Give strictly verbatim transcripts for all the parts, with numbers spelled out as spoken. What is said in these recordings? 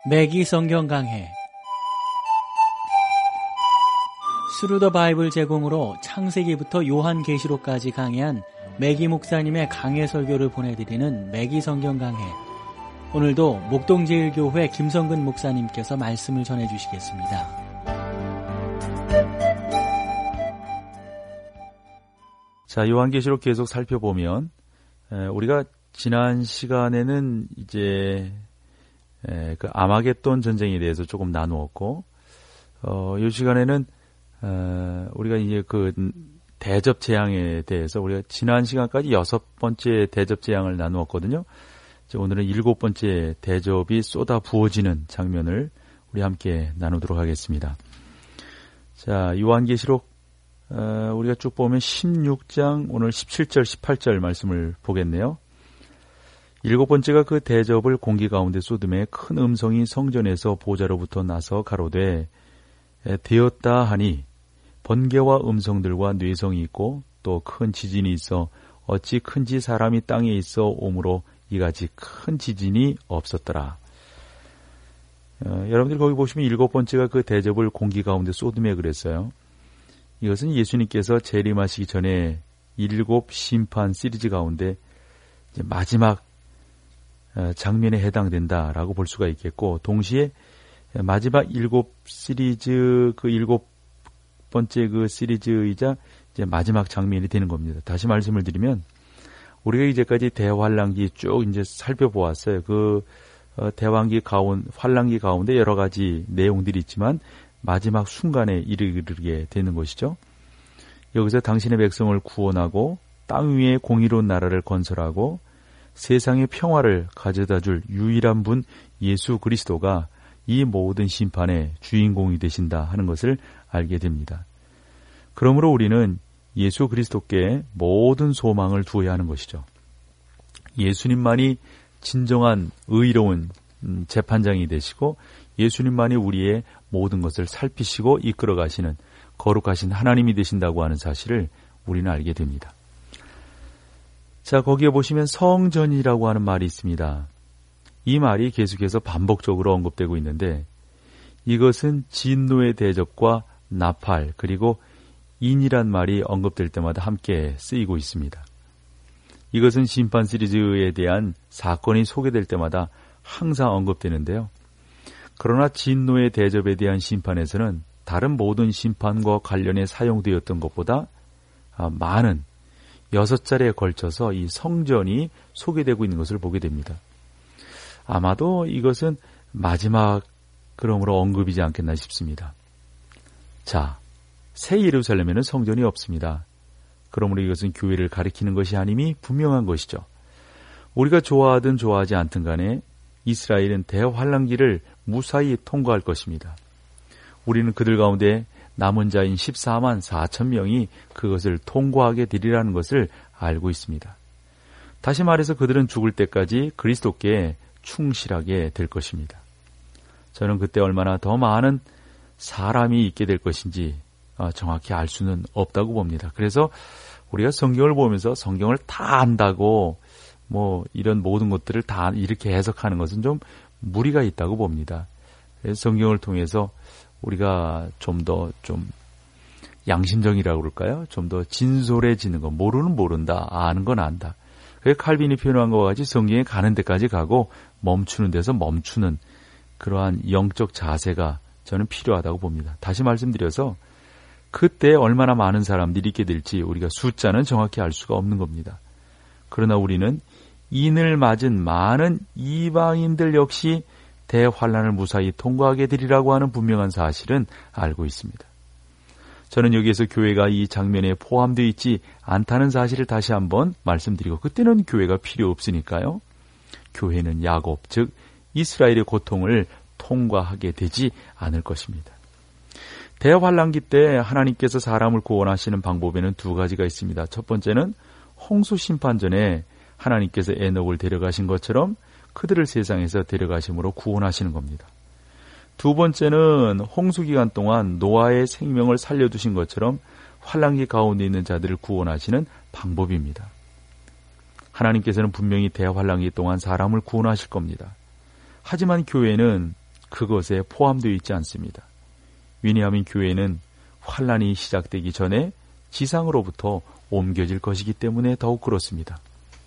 매기 성경 강해 스루 더 바이블 제공으로 창세기부터 요한계시록까지 강해한 매기 목사님의 강해 설교를 보내드리는 매기 성경 강해. 오늘도 목동제일교회 김성근 목사님께서 말씀을 전해주시겠습니다. 자, 요한계시록 계속 살펴보면 우리가 지난 시간에는 이제 그 아마겟돈 전쟁에 대해서 조금 나누었고, 어, 이 시간에는 어, 우리가 이제 그 대접 재앙에 대해서 우리가 지난 시간까지 여섯 번째 대접 재앙을 나누었거든요. 오늘은 일곱 번째 대접이 쏟아 부어지는 장면을 우리 함께 나누도록 하겠습니다. 자, 요한계시록 어, 우리가 쭉 보면 십육 장 오늘 십칠 절 십팔 절 말씀을 보겠네요. 일곱 번째가 그 대접을 공기 가운데 쏟음에 큰 음성이 성전에서 보좌로부터 나서 가로되 되었다 하니 번개와 음성들과 뇌성이 있고 또 큰 지진이 있어 어찌 큰지 사람이 땅에 있어 오므로 이같이 큰 지진이 없었더라. 어, 여러분들 거기 보시면 일곱 번째가 그 대접을 공기 가운데 쏟음에 그랬어요. 이것은 예수님께서 재림하시기 전에 일곱 심판 시리즈 가운데 이제 마지막 장면에 해당된다라고 볼 수가 있겠고, 동시에 마지막 일곱 시리즈 그 일곱 번째 그 시리즈이자 이제 마지막 장면이 되는 겁니다. 다시 말씀을 드리면 우리가 이제까지 대환란기 쭉 이제 살펴보았어요. 그 어, 대환기 가운 환란기 가운데 여러 가지 내용들이 있지만 마지막 순간에 이르게 되는 것이죠. 여기서 당신의 백성을 구원하고 땅 위에 공의로운 나라를 건설하고 세상의 평화를 가져다 줄 유일한 분 예수 그리스도가 이 모든 심판의 주인공이 되신다 하는 것을 알게 됩니다. 그러므로 우리는 예수 그리스도께 모든 소망을 두어야 하는 것이죠. 예수님만이 진정한 의로운 재판장이 되시고 예수님만이 우리의 모든 것을 살피시고 이끌어 가시는 거룩하신 하나님이 되신다고 하는 사실을 우리는 알게 됩니다. 자, 거기에 보시면 성전이라고 하는 말이 있습니다. 이 말이 계속해서 반복적으로 언급되고 있는데 이것은 진노의 대접과 나팔 그리고 인이란 말이 언급될 때마다 함께 쓰이고 있습니다. 이것은 심판 시리즈에 대한 사건이 소개될 때마다 항상 언급되는데요. 그러나 진노의 대접에 대한 심판에서는 다른 모든 심판과 관련해 사용되었던 것보다 많은 여섯 차례에 걸쳐서 이 성전이 소개되고 있는 것을 보게 됩니다. 아마도 이것은 마지막 그러므로 언급이지 않겠나 싶습니다. 자, 새 예루살렘에는 성전이 없습니다. 그러므로 이것은 교회를 가리키는 것이 아님이 분명한 것이죠. 우리가 좋아하든 좋아하지 않든 간에 이스라엘은 대환란기를 무사히 통과할 것입니다. 우리는 그들 가운데 남은 자인 십사만 사천 명이 그것을 통과하게 되리라는 것을 알고 있습니다. 다시 말해서 그들은 죽을 때까지 그리스도께 충실하게 될 것입니다. 저는 그때 얼마나 더 많은 사람이 있게 될 것인지 정확히 알 수는 없다고 봅니다. 그래서 우리가 성경을 보면서 성경을 다 안다고 뭐 이런 모든 것들을 다 이렇게 해석하는 것은 좀 무리가 있다고 봅니다. 그래서 성경을 통해서 우리가 좀 더 좀 양심적이라고 그럴까요? 좀 더 진솔해지는 것. 모르는 모른다. 아는 건 안다. 그게 칼빈이 표현한 것과 같이 성경에 가는 데까지 가고 멈추는 데서 멈추는 그러한 영적 자세가 저는 필요하다고 봅니다. 다시 말씀드려서 그때 얼마나 많은 사람들이 있게 될지 우리가 숫자는 정확히 알 수가 없는 겁니다. 그러나 우리는 인을 맞은 많은 이방인들 역시 대환란을 무사히 통과하게 되리라고 하는 분명한 사실은 알고 있습니다. 저는 여기에서 교회가 이 장면에 포함되어 있지 않다는 사실을 다시 한번 말씀드리고, 그때는 교회가 필요 없으니까요. 교회는 야곱, 즉 이스라엘의 고통을 통과하게 되지 않을 것입니다. 대환란기 때 하나님께서 사람을 구원하시는 방법에는 두 가지가 있습니다. 첫 번째는 홍수 심판 전에 하나님께서 에녹을 데려가신 것처럼 그들을 세상에서 데려가심으로 구원하시는 겁니다. 두 번째는 홍수 기간 동안 노아의 생명을 살려두신 것처럼 환란기 가운데 있는 자들을 구원하시는 방법입니다. 하나님께서는 분명히 대환란기 동안 사람을 구원하실 겁니다. 하지만 교회는 그것에 포함되어 있지 않습니다. 왜냐하면 교회는 환란이 시작되기 전에 지상으로부터 옮겨질 것이기 때문에 더욱 그렇습니다.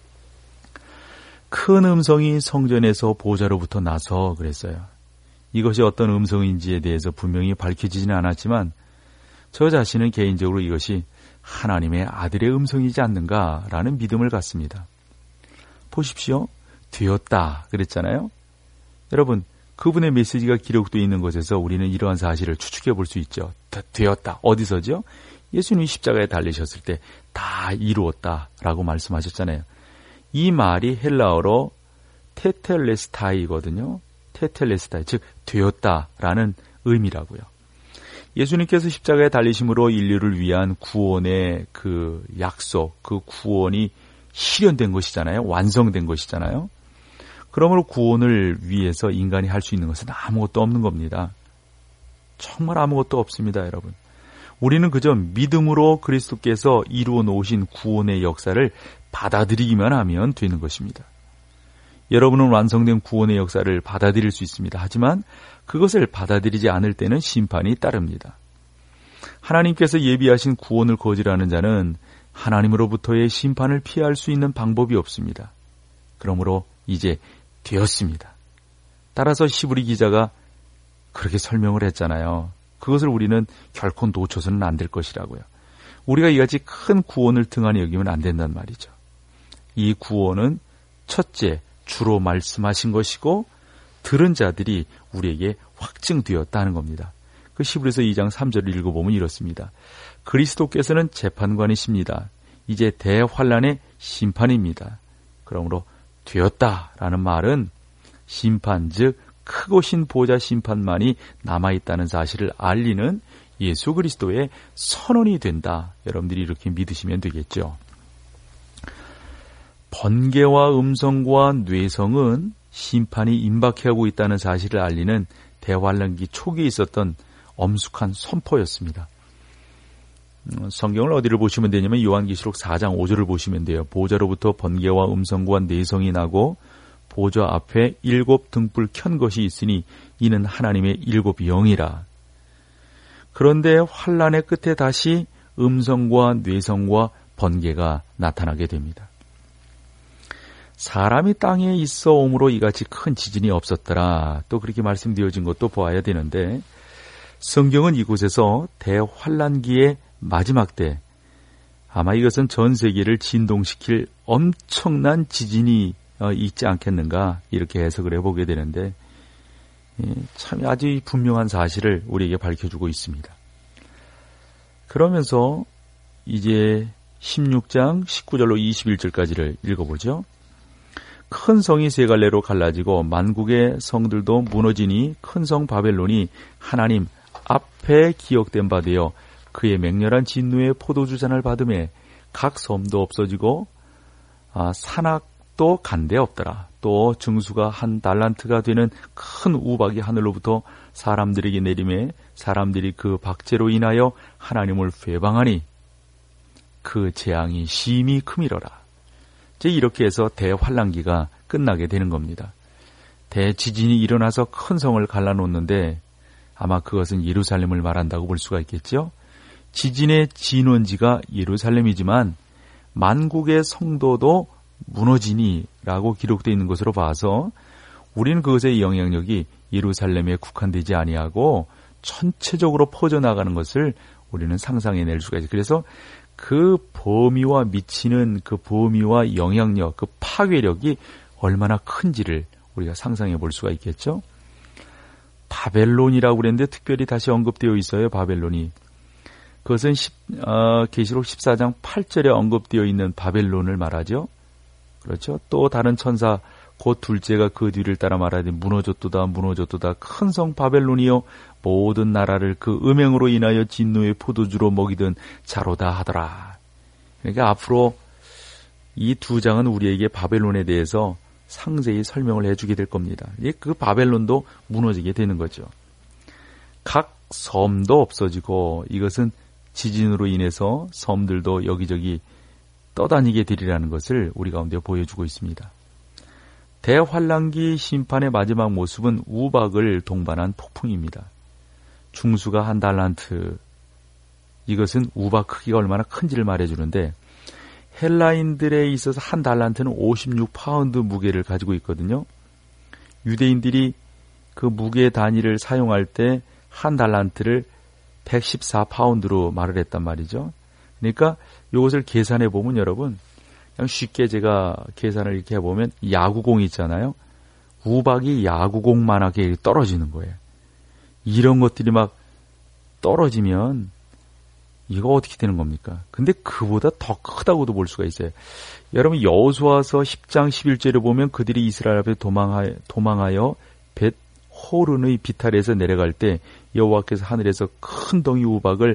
큰 음성이 성전에서 보좌로부터 나서 그랬어요. 이것이 어떤 음성인지에 대해서 분명히 밝혀지지는 않았지만 저 자신은 개인적으로 이것이 하나님의 아들의 음성이지 않는가라는 믿음을 갖습니다. 보십시오. 되었다 그랬잖아요. 여러분, 그분의 메시지가 기록되어 있는 것에서 우리는 이러한 사실을 추측해 볼 수 있죠. 되었다. 어디서죠? 예수님이 십자가에 달리셨을 때 다 이루었다라고 말씀하셨잖아요. 이 말이 헬라어로 테텔레스타이거든요. 테텔레스타이, 즉 되었다라는 의미라고요. 예수님께서 십자가에 달리심으로 인류를 위한 구원의 그 약속, 그 구원이 실현된 것이잖아요. 완성된 것이잖아요. 그러므로 구원을 위해서 인간이 할 수 있는 것은 아무것도 없는 겁니다. 정말 아무것도 없습니다, 여러분. 우리는 그저 믿음으로 그리스도께서 이루어 놓으신 구원의 역사를 받아들이기만 하면 되는 것입니다. 여러분은 완성된 구원의 역사를 받아들일 수 있습니다. 하지만 그것을 받아들이지 않을 때는 심판이 따릅니다. 하나님께서 예비하신 구원을 거절하는 자는 하나님으로부터의 심판을 피할 수 있는 방법이 없습니다. 그러므로 이제 되었습니다. 따라서 시브리 기자가 그렇게 설명을 했잖아요. 그것을 우리는 결코 놓쳐서는 안 될 것이라고요. 우리가 이같이 큰 구원을 등한히 여기면 안 된단 말이죠. 이 구원은 첫째, 주로 말씀하신 것이고 들은 자들이 우리에게 확증되었다는 겁니다. 그 시브리서 이 장 삼 절을 읽어보면 이렇습니다. 그리스도께서는 재판관이십니다. 이제 대환란의 심판입니다. 그러므로 되었다라는 말은 심판, 즉 크고 신 보좌 심판만이 남아있다는 사실을 알리는 예수 그리스도의 선언이 된다. 여러분들이 이렇게 믿으시면 되겠죠. 번개와 음성과 뇌성은 심판이 임박해하고 있다는 사실을 알리는 대환란기 초기에 있었던 엄숙한 선포였습니다. 성경을 어디를 보시면 되냐면 요한계시록 사 장 오 절을 보시면 돼요. 보좌로부터 번개와 음성과 뇌성이 나고 보좌 앞에 일곱 등불 켠 것이 있으니 이는 하나님의 일곱 영이라. 그런데 환란의 끝에 다시 음성과 뇌성과 번개가 나타나게 됩니다. 사람이 땅에 있어 오므로 이같이 큰 지진이 없었더라. 또 그렇게 말씀되어진 것도 보아야 되는데 성경은 이곳에서 대환란기의 마지막 때 아마 이것은 전 세계를 진동시킬 엄청난 지진이 있지 않겠는가 이렇게 해석을 해보게 되는데 참 아주 분명한 사실을 우리에게 밝혀주고 있습니다. 그러면서 이제 십육 장 십구 절로 이십일 절까지를 읽어보죠. 큰 성이 세 갈래로 갈라지고 만국의 성들도 무너지니 큰 성 바벨론이 하나님 앞에 기억된 바 되어 그의 맹렬한 진노의 포도주 잔을 받음에 각 섬도 없어지고 아, 산악도 간데 없더라. 또 증수가 한 달란트가 되는 큰 우박이 하늘로부터 사람들에게 내림에 사람들이 그 박제로 인하여 하나님을 회방하니 그 재앙이 심히 크미러라. 이제 이렇게 해서 대환란기가 끝나게 되는 겁니다. 대지진이 일어나서 큰 성을 갈라놓는데 아마 그것은 예루살렘을 말한다고 볼 수가 있겠죠. 지진의 진원지가 예루살렘이지만 만국의 성도도 무너지니라고 기록되어 있는 것으로 봐서 우리는 그것의 영향력이 예루살렘에 국한되지 아니하고 전체적으로 퍼져나가는 것을 우리는 상상해낼 수가 있어요. 그래서 그 범위와 미치는 그 범위와 영향력, 그 파괴력이 얼마나 큰지를 우리가 상상해 볼 수가 있겠죠. 바벨론이라고 그랬는데 특별히 다시 언급되어 있어요. 바벨론이. 그것은 십, 어, 계시록 십사 장 팔 절에 언급되어 있는 바벨론을 말하죠. 그렇죠. 또 다른 천사 곧 둘째가 그 뒤를 따라 말하되 무너졌도다 무너졌도다 큰 성 바벨론이여 모든 나라를 그 음행으로 인하여 진노의 포도주로 먹이던 자로다 하더라. 그러니까 앞으로 이 두 장은 우리에게 바벨론에 대해서 상세히 설명을 해주게 될 겁니다. 그 바벨론도 무너지게 되는 거죠. 각 섬도 없어지고 이것은 지진으로 인해서 섬들도 여기저기 떠다니게 되리라는 것을 우리 가운데 보여주고 있습니다. 대환란기 심판의 마지막 모습은 우박을 동반한 폭풍입니다. 중수가 한 달란트, 이것은 우박 크기가 얼마나 큰지를 말해주는데 헬라인들에 있어서 한 달란트는 오십육 파운드 무게를 가지고 있거든요. 유대인들이 그 무게 단위를 사용할 때 한 달란트를 백십사 파운드로 말을 했단 말이죠. 그러니까 이것을 계산해 보면 여러분, 그냥 쉽게 제가 계산을 이렇게 해보면 야구공 있잖아요. 우박이 야구공만하게 떨어지는 거예요. 이런 것들이 막 떨어지면 이거 어떻게 되는 겁니까? 근데 그보다 더 크다고도 볼 수가 있어요. 여러분 여호수아서 십 장 십일 절에 보면 그들이 이스라엘 앞에 도망하여, 도망하여 벳 호른의 비탈에서 내려갈 때 여호와께서 하늘에서 큰 덩이 우박을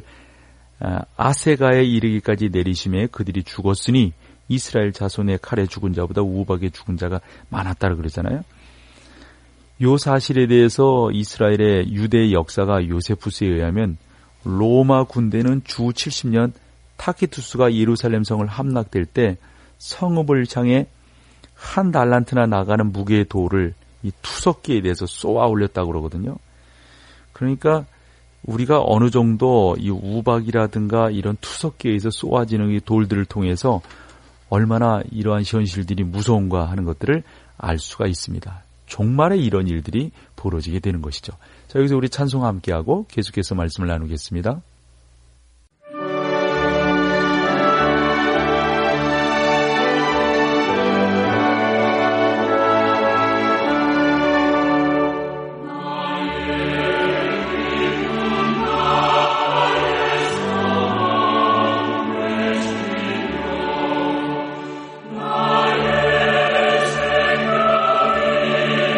아세가에 이르기까지 내리심에 그들이 죽었으니 이스라엘 자손의 칼에 죽은 자보다 우박에 죽은 자가 많았다고 그러잖아요. 이 사실에 대해서 이스라엘의 유대의 역사가 요세푸스에 의하면 로마 군대는 주 칠십 년 타키투스가 예루살렘 성을 함락될 때 성읍을 향해 한 달란트나 나가는 무게의 돌을 이 투석기에 대해서 쏘아 올렸다고 그러거든요. 그러니까 우리가 어느 정도 이 우박이라든가 이런 투석기에서 쏘아지는 이 돌들을 통해서 얼마나 이러한 현실들이 무서운가 하는 것들을 알 수가 있습니다. 종말에 이런 일들이 벌어지게 되는 것이죠. 자, 여기서 우리 찬송 함께하고 계속해서 말씀을 나누겠습니다.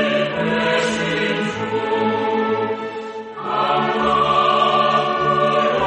Oh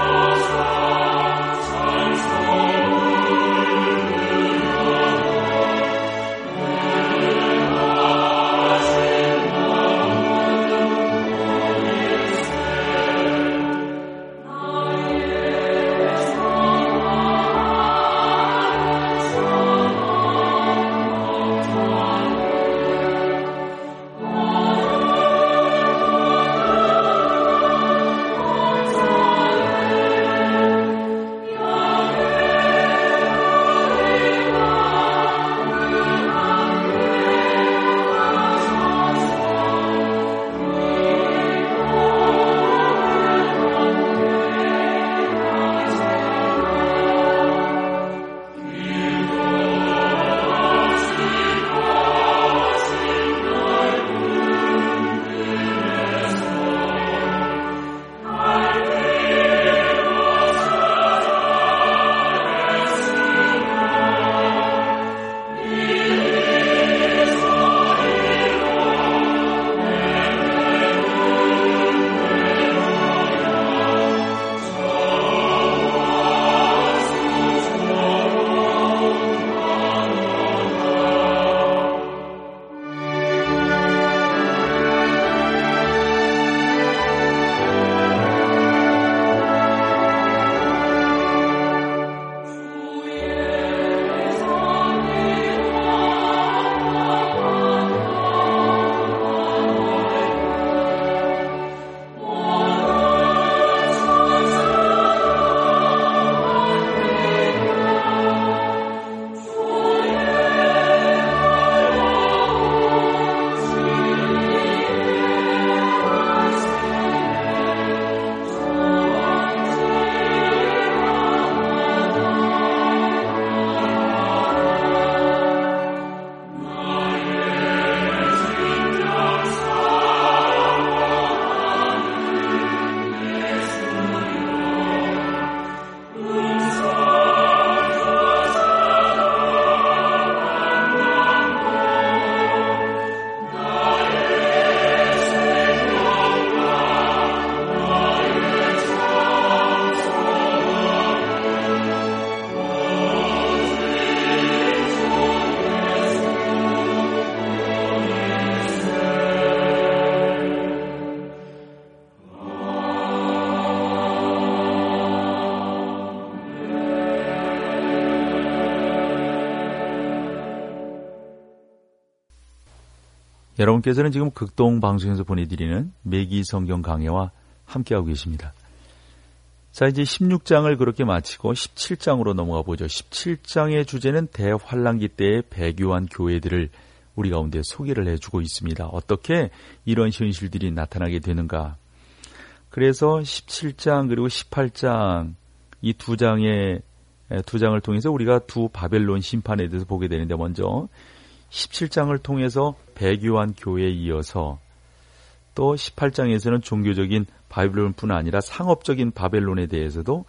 여러분께서는 지금 극동방송에서 보내드리는 매기 성경 강해와 함께하고 계십니다. 자, 이제 십육 장을 그렇게 마치고 십칠 장으로 넘어가 보죠. 십칠 장의 주제는 대환란기 때의 배교한 교회들을 우리 가운데 소개를 해주고 있습니다. 어떻게 이런 현실들이 나타나게 되는가. 그래서 십칠 장 그리고 십팔 장 이 두 장의 두 장을 통해서 우리가 두 바벨론 심판에 대해서 보게 되는데, 먼저 십칠 장을 통해서 배교한 교회에 이어서 또 십팔 장에서는 종교적인 바벨론뿐 아니라 상업적인 바벨론에 대해서도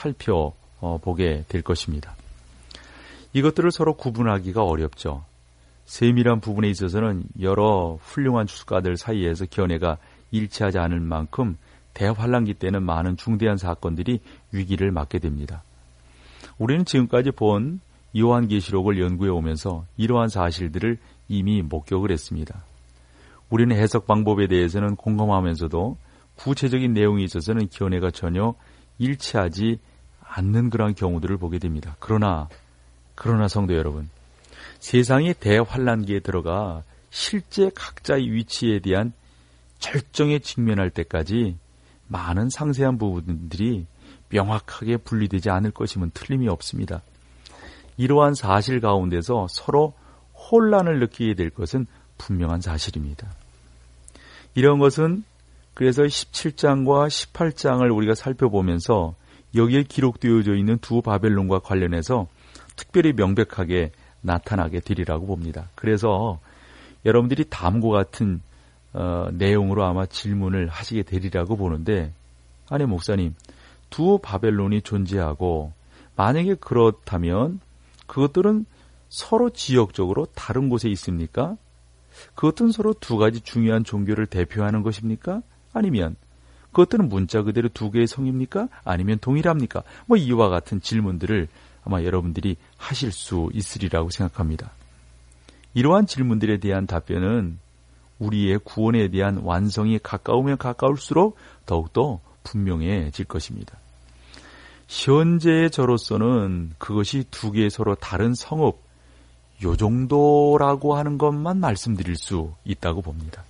살펴보게 될 것입니다. 이것들을 서로 구분하기가 어렵죠. 세밀한 부분에 있어서는 여러 훌륭한 주석가들 사이에서 견해가 일치하지 않을 만큼 대환란기 때는 많은 중대한 사건들이 위기를 맞게 됩니다. 우리는 지금까지 본 요한계시록을 연구해 오면서 이러한 사실들을 이미 목격을 했습니다. 우리는 해석 방법에 대해서는 공감하면서도 구체적인 내용에 있어서는 견해가 전혀 일치하지 않는 그러한 경우들을 보게 됩니다. 그러나 그러나 성도 여러분, 세상이 대환란기에 들어가 실제 각자의 위치에 대한 절정에 직면할 때까지 많은 상세한 부분들이 명확하게 분리되지 않을 것임은 틀림이 없습니다. 이러한 사실 가운데서 서로 혼란을 느끼게 될 것은 분명한 사실입니다. 이런 것은 그래서 십칠 장과 십팔 장을 우리가 살펴보면서 여기에 기록되어져 있는 두 바벨론과 관련해서 특별히 명백하게 나타나게 되리라고 봅니다. 그래서 여러분들이 다음과 같은 어, 내용으로 아마 질문을 하시게 되리라고 보는데, 아니 목사님, 두 바벨론이 존재하고 만약에 그렇다면 그것들은 서로 지역적으로 다른 곳에 있습니까? 그것들은 서로 두 가지 중요한 종교를 대표하는 것입니까? 아니면 그것들은 문자 그대로 두 개의 성입니까? 아니면 동일합니까? 뭐 이와 같은 질문들을 아마 여러분들이 하실 수 있으리라고 생각합니다. 이러한 질문들에 대한 답변은 우리의 구원에 대한 완성이 가까우면 가까울수록 더욱더 분명해질 것입니다. 현재의 저로서는 그것이 두 개의 서로 다른 성읍, 요 정도라고 하는 것만 말씀드릴 수 있다고 봅니다.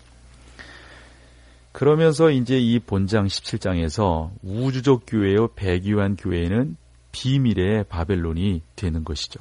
그러면서 이제 이 본장 십칠 장에서 우주적 교회의 배교한 교회는 비밀의 바벨론이 되는 것이죠.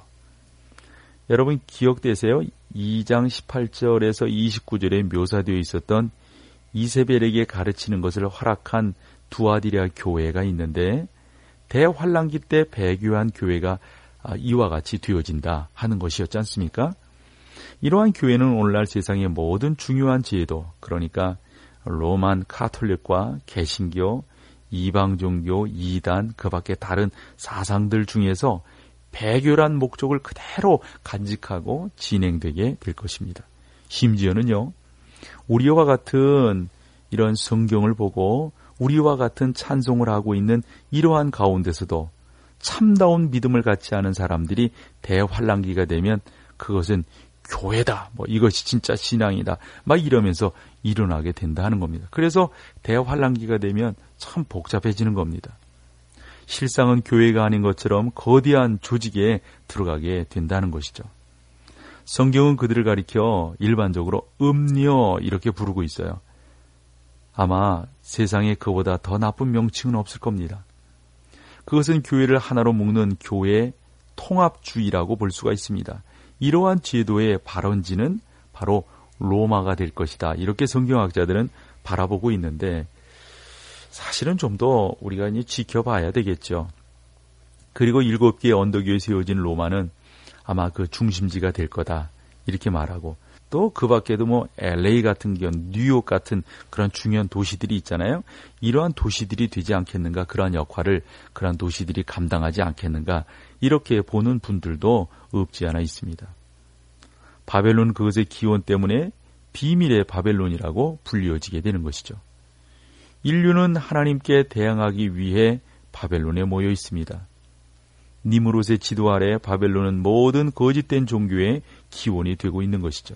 여러분 기억되세요? 이 장 십팔 절에서 이십구 절에 묘사되어 있었던 이세벨에게 가르치는 것을 허락한 두아디라 교회가 있는데, 대환란기 때 배교한 교회가 이와 같이 되어진다 하는 것이었지 않습니까? 이러한 교회는 오늘날 세상의 모든 중요한 제도, 그러니까 로만 카톨릭과 개신교, 이방종교, 이단, 그 밖에 다른 사상들 중에서 배교란 목적을 그대로 간직하고 진행되게 될 것입니다. 심지어는요, 우리와 같은 이런 성경을 보고 우리와 같은 찬송을 하고 있는 이러한 가운데서도 참다운 믿음을 갖지 않은 사람들이 대환란기가 되면 그것은 교회다, 뭐 이것이 진짜 신앙이다, 막 이러면서 일어나게 된다 하는 겁니다. 그래서 대환란기가 되면 참 복잡해지는 겁니다. 실상은 교회가 아닌 것처럼 거대한 조직에 들어가게 된다는 것이죠. 성경은 그들을 가리켜 일반적으로 음녀 이렇게 부르고 있어요. 아마 세상에 그보다 더 나쁜 명칭은 없을 겁니다. 그것은 교회를 하나로 묶는 교회 통합주의라고 볼 수가 있습니다. 이러한 제도의 발원지는 바로 로마가 될 것이다, 이렇게 성경학자들은 바라보고 있는데, 사실은 좀 더 우리가 이제 지켜봐야 되겠죠. 그리고 일곱 개의 언덕 위에 세워진 로마는 아마 그 중심지가 될 거다, 이렇게 말하고, 또 그 밖에도 뭐 엘에이 같은 경우, 뉴욕 같은 그런 중요한 도시들이 있잖아요. 이러한 도시들이 되지 않겠는가, 그러한 역할을 그러한 도시들이 감당하지 않겠는가, 이렇게 보는 분들도 없지 않아 있습니다. 바벨론 그것의 기원 때문에 비밀의 바벨론이라고 불리워지게 되는 것이죠. 인류는 하나님께 대항하기 위해 바벨론에 모여 있습니다. 니무롯의 지도 아래 바벨론은 모든 거짓된 종교의 기원이 되고 있는 것이죠.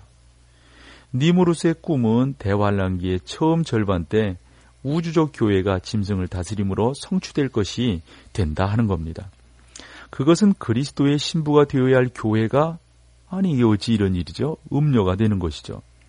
니무롯의 꿈은 대환란기의 처음 절반 때 우주적 교회가 짐승을 다스림으로 성취될 것이 된다 하는 겁니다. 그것은 그리스도의 신부가 되어야 할 교회가, 아니 어찌 이런 일이죠? 음녀가 되는 것이죠.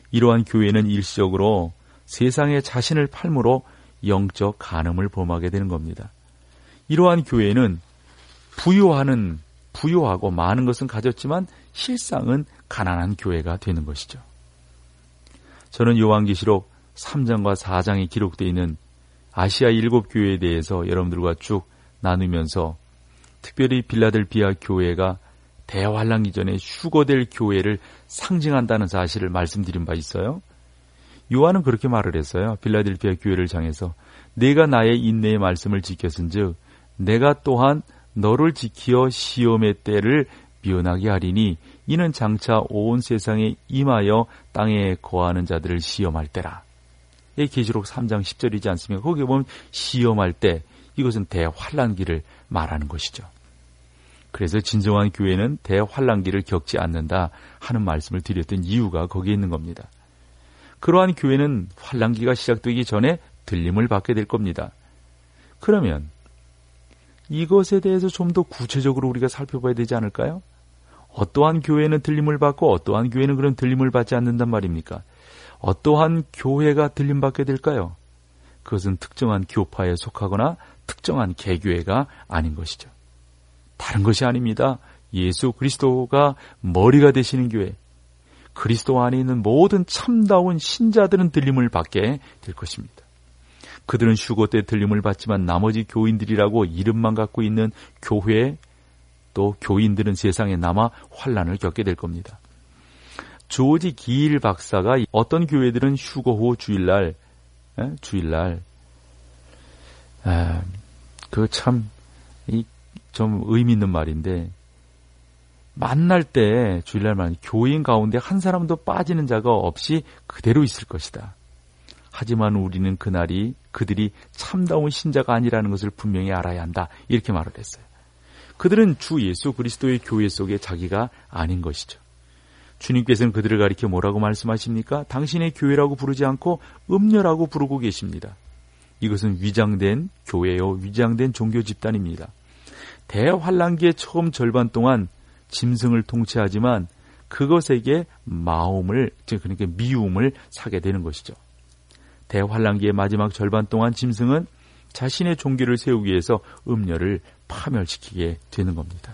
이러한 교회는 일시적으로 세상에 자신을 팔므로 영적 간음을 범하게 되는 겁니다. 이러한 교회는 부유하는, 부유하고 많은 것은 가졌지만 실상은 가난한 교회가 되는 것이죠. 저는 요한계시록 삼 장과 사 장에 기록되어 있는 아시아 일곱 교회에 대해서 여러분들과 쭉 나누면서 특별히 빌라델비아 교회가 대환란기 전에 휴거될 교회를 상징한다는 사실을 말씀드린 바 있어요. 요한은 그렇게 말을 했어요. 빌라델비아 교회를 향해서 내가 나의 인내의 말씀을 지켰은즉 내가 또한 너를 지키어 시험의 때를 미연하게 하리니 이는 장차 온 세상에 임하여 땅에 거하는 자들을 시험할 때라. 이 계시록 삼 장 십 절이지 않습니까? 거기에 보면 시험할 때, 이것은 대환란기를 말하는 것이죠. 그래서 진정한 교회는 대환란기를 겪지 않는다 하는 말씀을 드렸던 이유가 거기에 있는 겁니다. 그러한 교회는 환란기가 시작되기 전에 들림을 받게 될 겁니다. 그러면 이것에 대해서 좀 더 구체적으로 우리가 살펴봐야 되지 않을까요? 어떠한 교회는 들림을 받고 어떠한 교회는 그런 들림을 받지 않는단 말입니까? 어떠한 교회가 들림받게 될까요? 그것은 특정한 교파에 속하거나 특정한 개교회가 아닌 것이죠. 다른 것이 아닙니다. 예수 그리스도가 머리가 되시는 교회, 그리스도 안에 있는 모든 참다운 신자들은 들림을 받게 될 것입니다. 그들은 휴거 때 들림을 받지만 나머지 교인들이라고 이름만 갖고 있는 교회, 또 교인들은 세상에 남아 환난을 겪게 될 겁니다. 조지 기일 박사가 어떤 교회들은 휴거 후 주일날, 에? 주일날, 아, 그 참, 이, 좀 의미 있는 말인데, 만날 때, 주일날만 교인 가운데 한 사람도 빠지는 자가 없이 그대로 있을 것이다. 하지만 우리는 그날이 그들이 참다운 신자가 아니라는 것을 분명히 알아야 한다. 이렇게 말을 했어요. 그들은 주 예수 그리스도의 교회 속에 자기가 아닌 것이죠. 주님께서는 그들을 가리켜 뭐라고 말씀하십니까? 당신의 교회라고 부르지 않고 음녀라고 부르고 계십니다. 이것은 위장된 교회요, 위장된 종교 집단입니다. 대환란기의 처음 절반 동안 짐승을 통치하지만 그것에게 마음을, 그러니까 미움을 사게 되는 것이죠. 대환란기의 마지막 절반 동안 짐승은 자신의 종교를 세우기 위해서 음녀를 파멸시키게 되는 겁니다.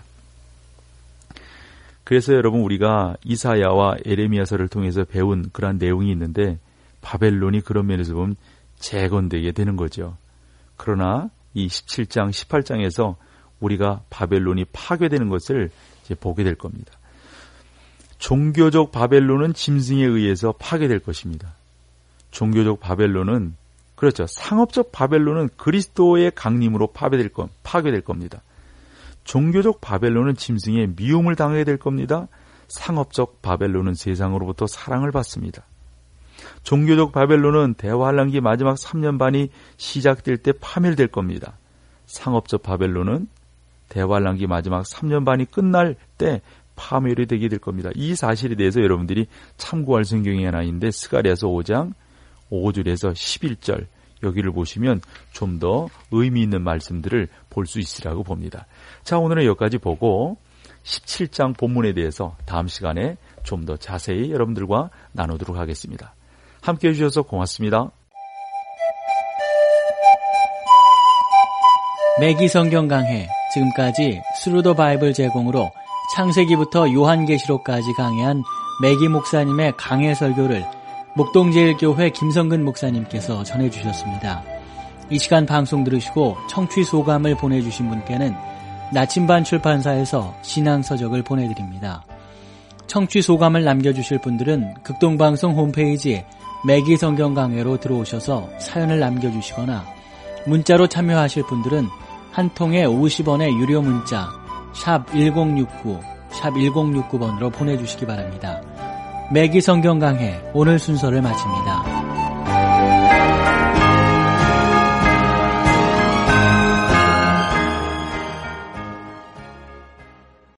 그래서 여러분, 우리가 이사야와 에레미야서를 통해서 배운 그러한 내용이 있는데 바벨론이 그런 면에서 보면 재건되게 되는 거죠. 그러나 이 십칠 장, 십팔 장에서 우리가 바벨론이 파괴되는 것을 이제 보게 될 겁니다. 종교적 바벨론은 짐승에 의해서 파괴될 것입니다. 종교적 바벨론은, 그렇죠, 상업적 바벨론은 그리스도의 강림으로 파괴될, 것, 파괴될 겁니다. 종교적 바벨론은 짐승의 미움을 당하게 될 겁니다. 상업적 바벨론은 세상으로부터 사랑을 받습니다. 종교적 바벨론은 대환란기 마지막 삼 년 반이 시작될 때 파멸될 겁니다. 상업적 바벨론은 대환란기 마지막 삼 년 반이 끝날 때 파멸이 되게 될 겁니다. 이 사실에 대해서 여러분들이 참고할 성경이 하나 있는데 스가랴서 오 장 오 절에서 십일 절, 여기를 보시면 좀 더 의미 있는 말씀들을 볼 수 있으라고 봅니다. 자, 오늘은 여기까지 보고 십칠 장 본문에 대해서 다음 시간에 좀 더 자세히 여러분들과 나누도록 하겠습니다. 함께해 주셔서 고맙습니다. 매기 성경 강해, 지금까지 스루 더 바이블 제공으로 창세기부터 요한계시록까지 강해한 매기 목사님의 강해 설교를 목동제일교회 김성근 목사님께서 전해주셨습니다. 이 시간 방송 들으시고 청취 소감을 보내주신 분께는 나침반 출판사에서 신앙서적을 보내드립니다. 청취 소감을 남겨주실 분들은 극동방송 홈페이지 매기 성경 강해로 들어오셔서 사연을 남겨주시거나 문자로 참여하실 분들은 한 통에 오십 원의 유료 문자 샵 일공육구, 샵 일공육구 번으로 보내주시기 바랍니다. 매기 성경 강해 오늘 순서를 마칩니다.